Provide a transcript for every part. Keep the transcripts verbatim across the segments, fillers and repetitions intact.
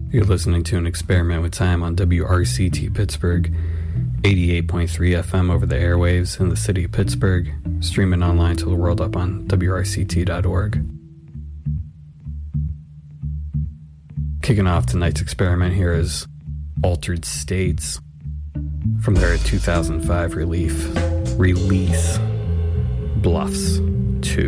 You're listening to an experiment with time on W R C T Pittsburgh, eighty-eight point three F M over the airwaves in the city of Pittsburgh, streaming online to the world up on W R C T dot org. Kicking off tonight's experiment here is Altered States from their two thousand five relief, release, Bluffs two.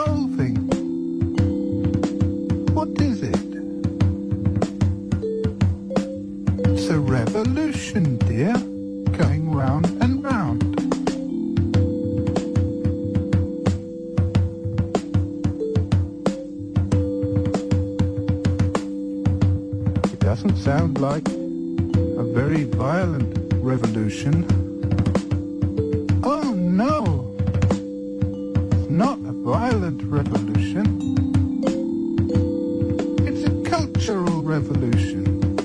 revolving. What is it? It's a revolution, dear, going round and round. It doesn't sound like a very violent revolution. Oh no! It's not a violent revolution. It's a cultural revolution.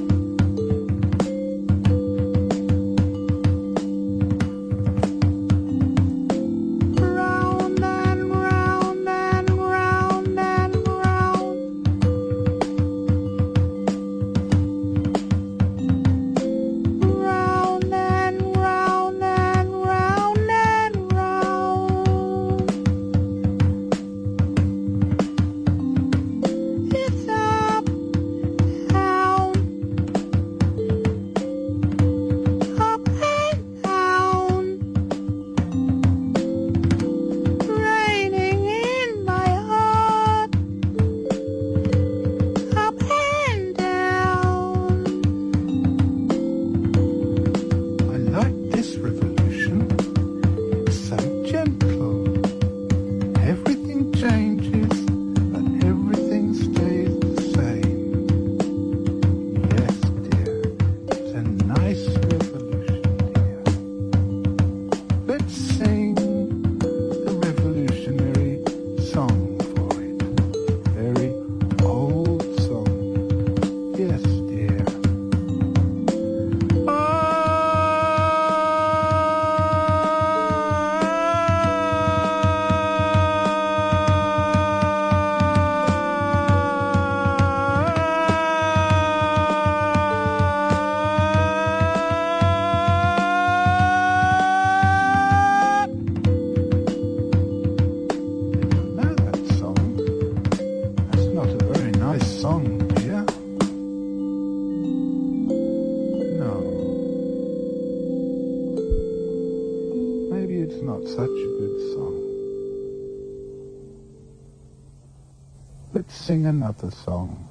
Sing another song.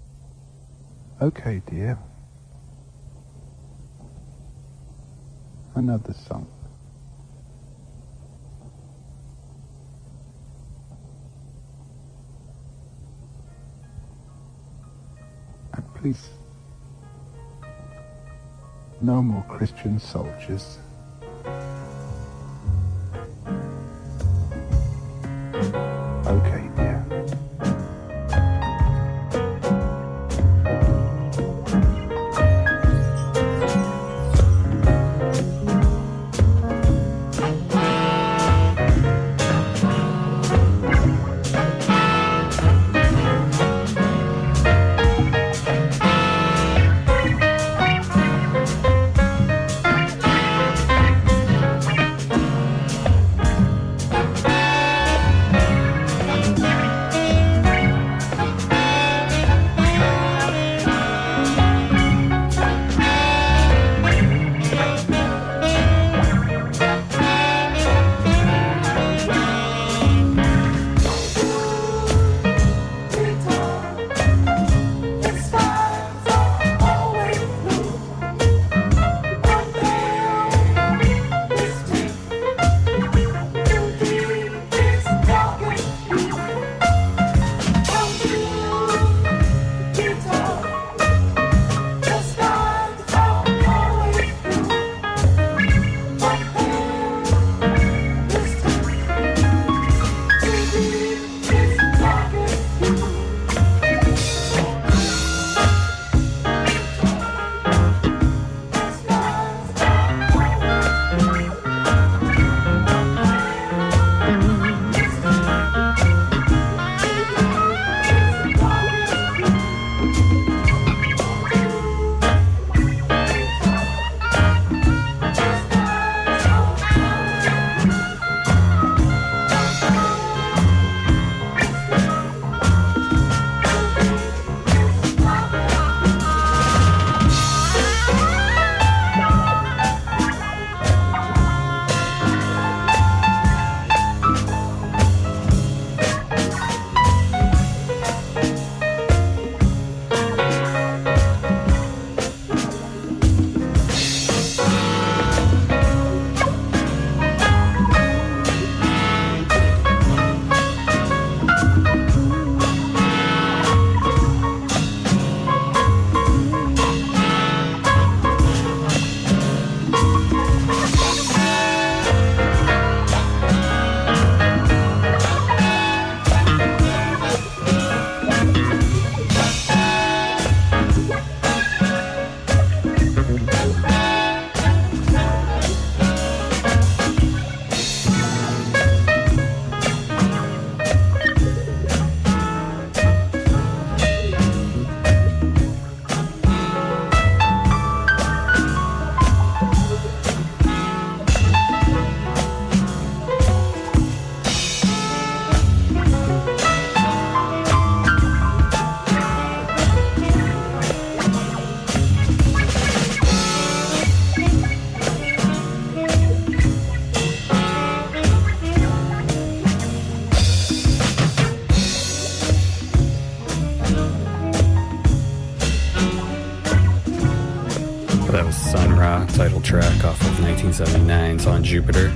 Okay, dear. Another song. And please, no more Christian soldiers. Okay, dear. title track off of nineteen seventy-nine's On Jupiter.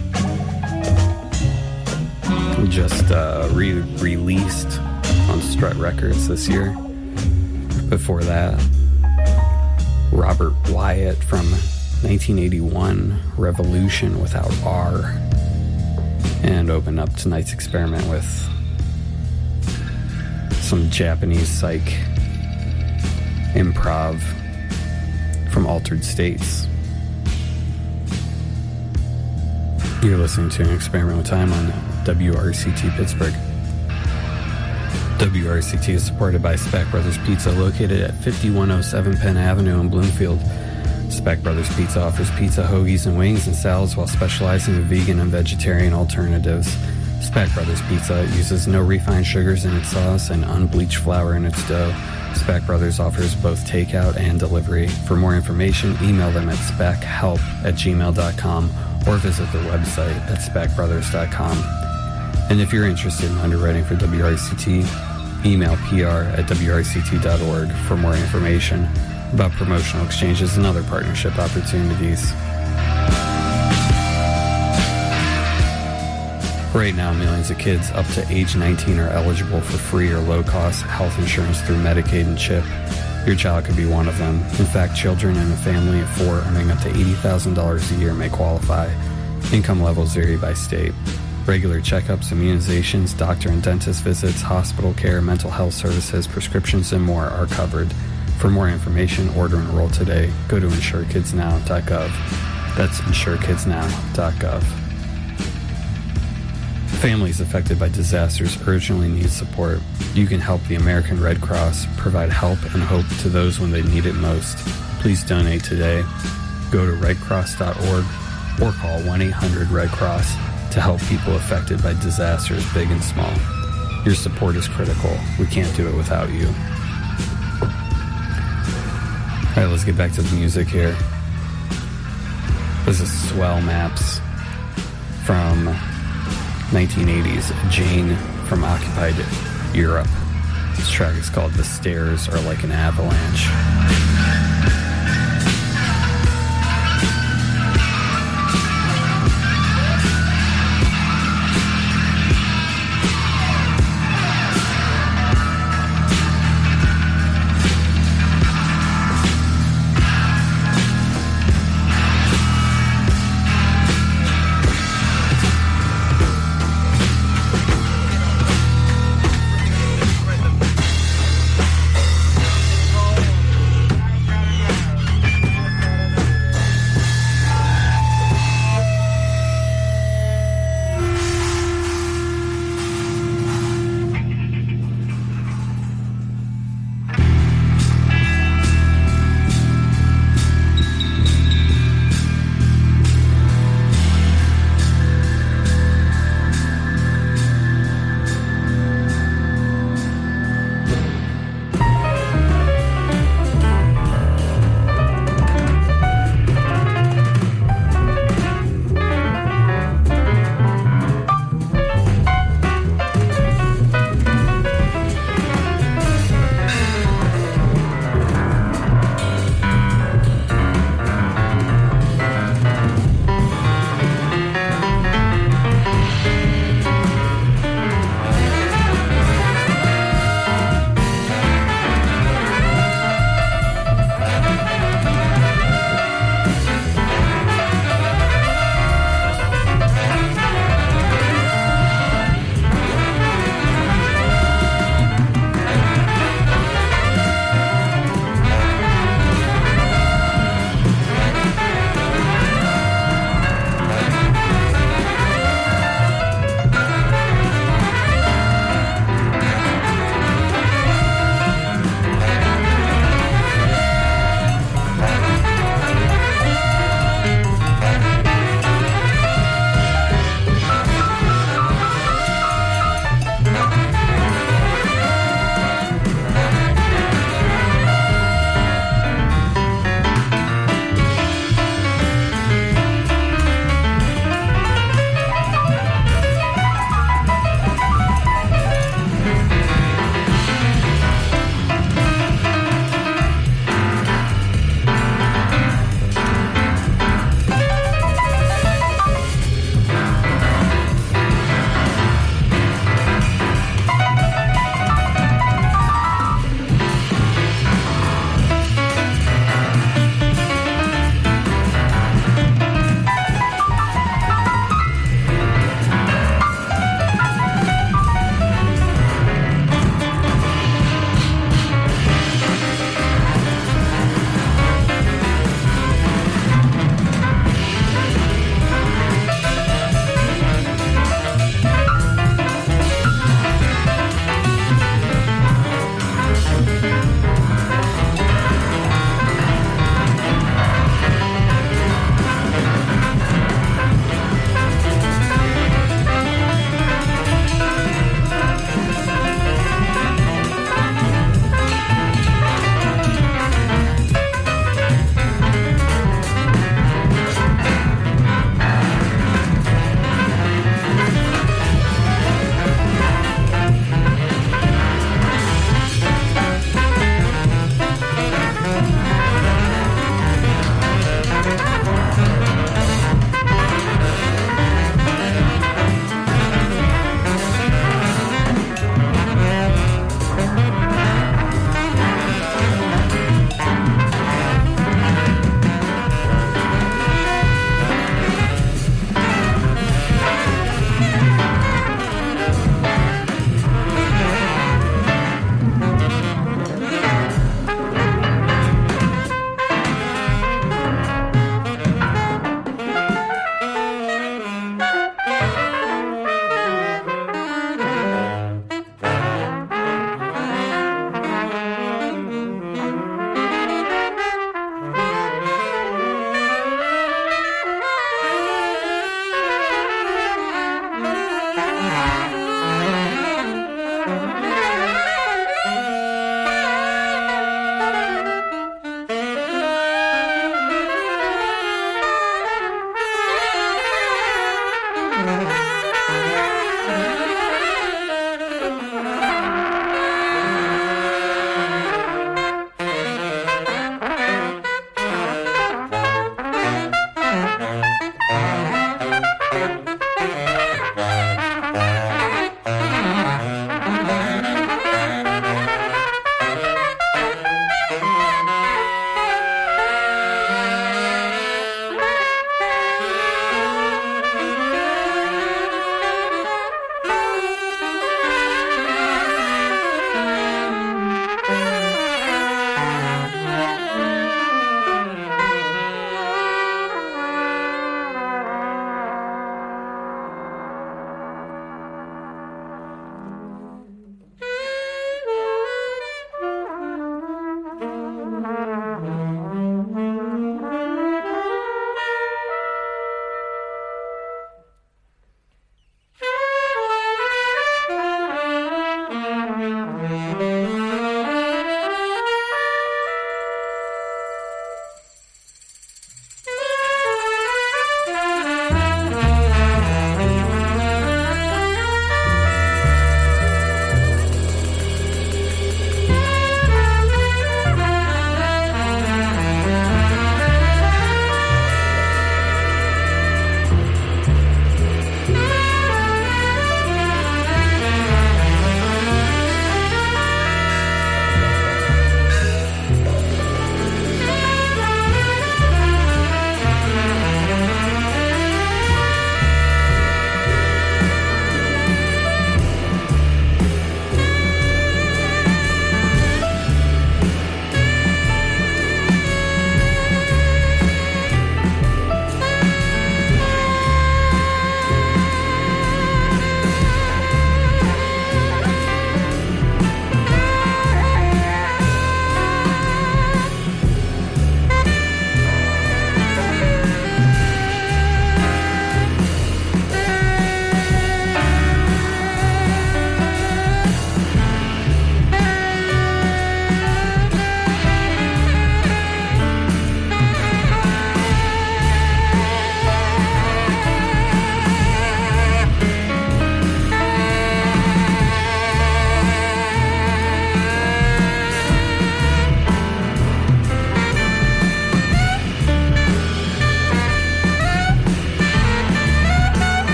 Just uh, re- released on Strut Records this year. Before that, Robert Wyatt from nineteen eighty-one, Revolution without R. And open up tonight's experiment with some Japanese psych improv from Altered States. You're listening to an Experiment with Time on W R C T Pittsburgh. W R C T is supported by Speck Brothers Pizza, located at fifty-one oh seven Penn Avenue in Bloomfield. Speck Brothers Pizza offers pizza, hoagies, and wings and salads while specializing in vegan and vegetarian alternatives. Speck Brothers Pizza uses no refined sugars in its sauce and unbleached flour in its dough. Speck Brothers offers both takeout and delivery. For more information, email them at speckhelp at gmail dot com or visit their website at speck brothers dot com. And if you're interested in underwriting for W R C T, email P R at W R C T dot org for more information about promotional exchanges and other partnership opportunities. Right now, millions of kids up to age nineteen are eligible for free or low-cost health insurance through Medicaid and CHIP. Your child could be one of them. In fact, children in a family of four earning up to eighty thousand dollars a year may qualify. Income levels vary by state. Regular checkups, immunizations, doctor and dentist visits, hospital care, mental health services, prescriptions, and more are covered. For more information or to enroll today, go to insure kids now dot gov. That's insure kids now dot gov. Families affected by disasters urgently need support. You can help the American Red Cross provide help and hope to those when they need it most. Please donate today. Go to red cross dot org or call one eight hundred red cross to help people affected by disasters big and small. Your support is critical. We can't do it without you. All right, let's get back to the music here. This is Swell Maps from nineteen eighties, Jane from Occupied Europe. This track is called The Stairs Are Like an Avalanche.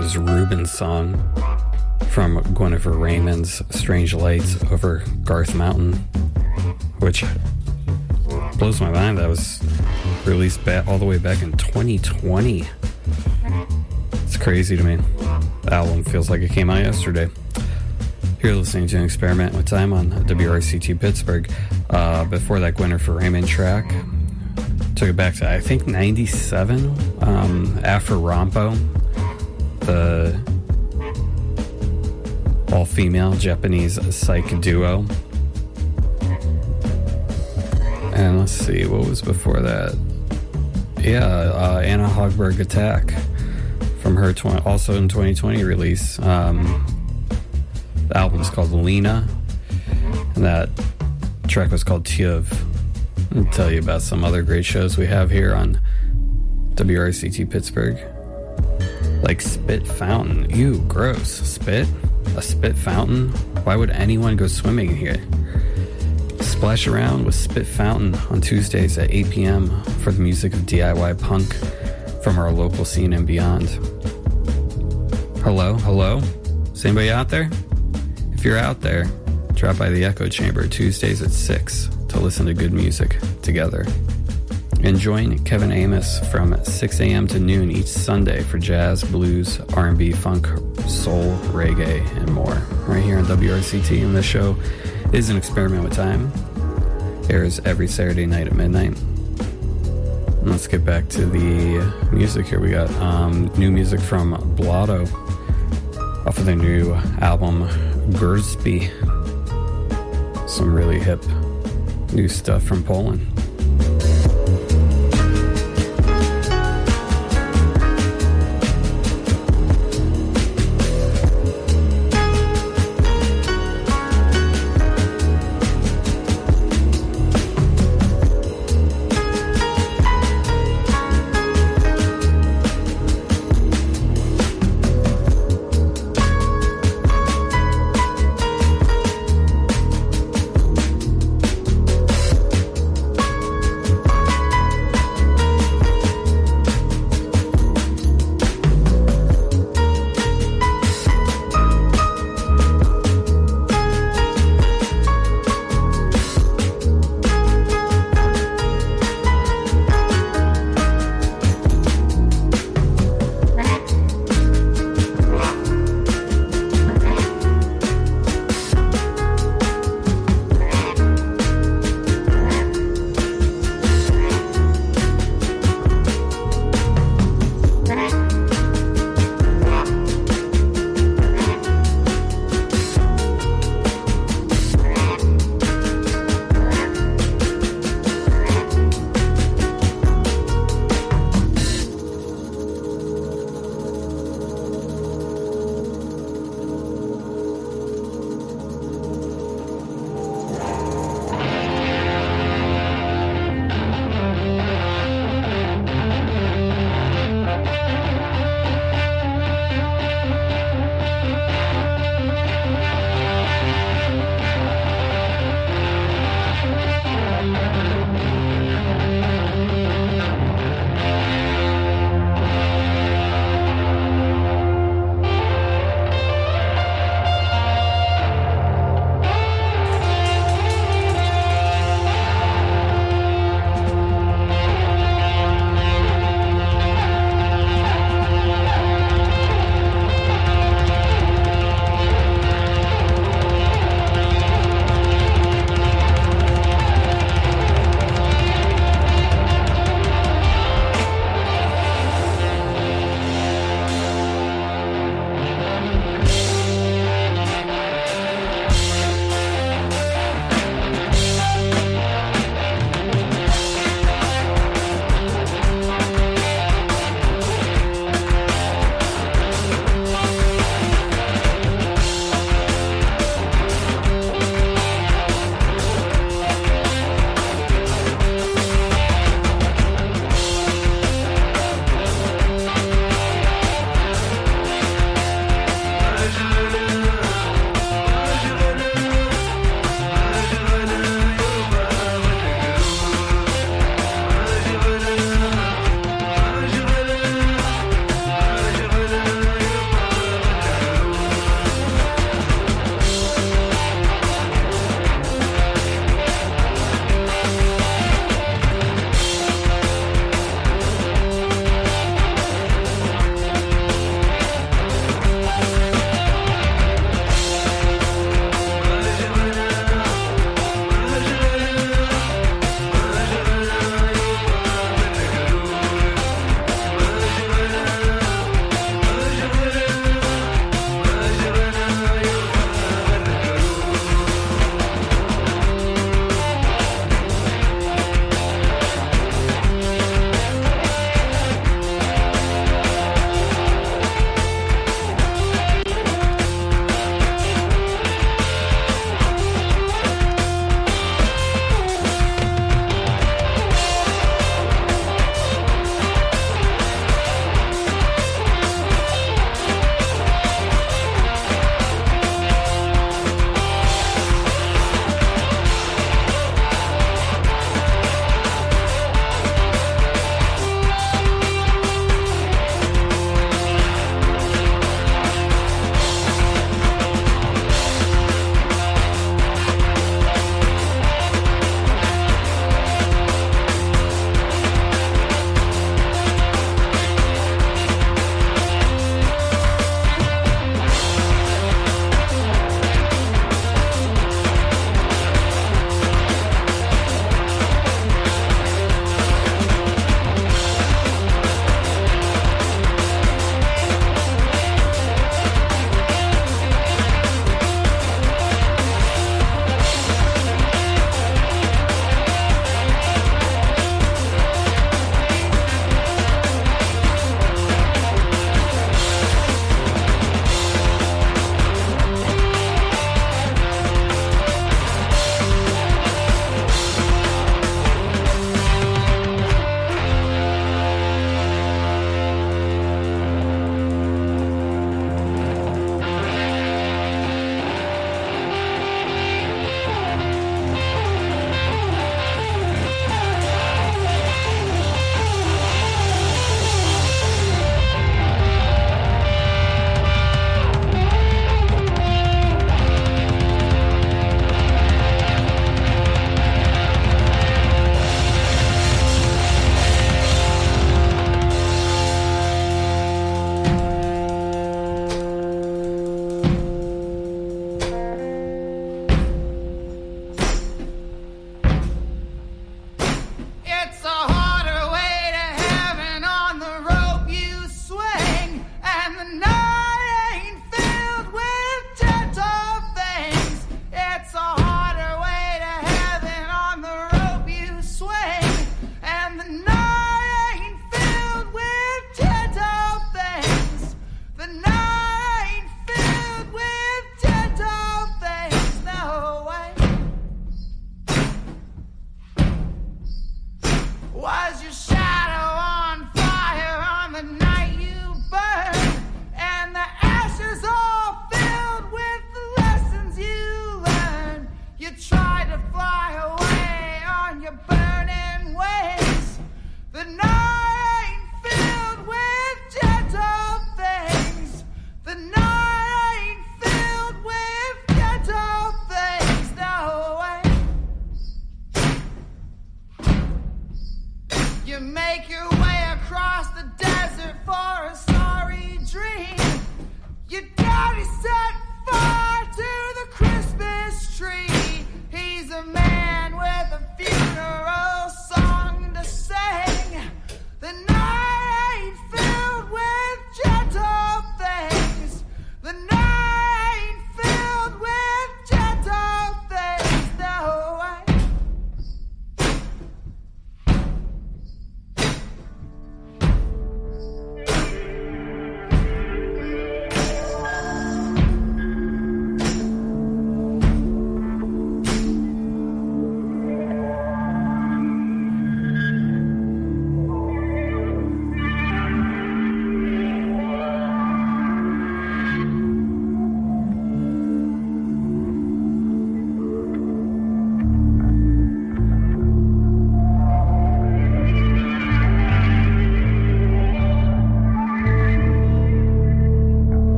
was Ruben's song from Guinevere Raymond's Strange Lights over Garth Mountain, which blows my mind. That was released back, all the way back in twenty twenty. It's crazy to me. The album feels like it came out yesterday. You're listening to an Experiment with Time on W R C T Pittsburgh. Uh, before that Guinevere Raymond track, took it back to, I think, ninety-seven. Um, Afro-Rampo, the all-female Japanese psych duo. And let's see, what was before that? Yeah, uh, Anna Hogberg Attack from her tw- also in twenty twenty release. Um, the album's called Lena, and that track was called Tjuv. I'll tell you about some other great shows we have here on W R C T Pittsburgh, like Spit Fountain. Ew, gross. Spit? A spit fountain? Why would anyone go swimming here? Splash around with Spit Fountain on Tuesdays at eight p.m. for the music of D I Y punk from our local scene and beyond. Hello? Hello? Is anybody out there? If you're out there, drop by the Echo Chamber Tuesdays at six to listen to good music together. And join Kevin Amos from six a.m. to noon each Sunday for jazz, blues, R and B, funk, soul, reggae, and more. Right here on W R C T, and this show is an Experiment with Time. Airs every Saturday night at midnight. And let's get back to the music here. We got um, new music from Blotto off of their new album, Gursby. Some really hip new stuff from Poland.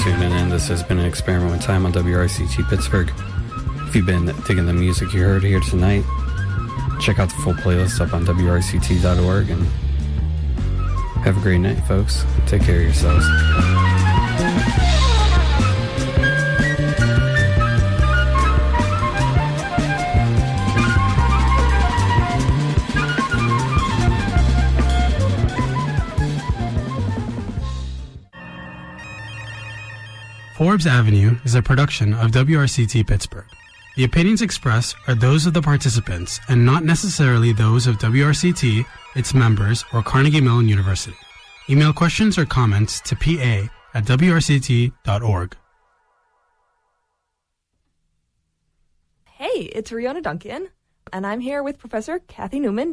tuning in. This has been an experiment with time on W R C T Pittsburgh. If you've been digging the music you heard here tonight, check out the full playlist up on W R C T dot org, and have a great night, folks. Take care of yourselves. Forbes Avenue is a production of W R C T Pittsburgh. The opinions expressed are those of the participants and not necessarily those of W R C T, its members, or Carnegie Mellon University. Email questions or comments to P A at W R C T dot org. Hey, it's Riona Duncan, and I'm here with Professor Kathy Newman.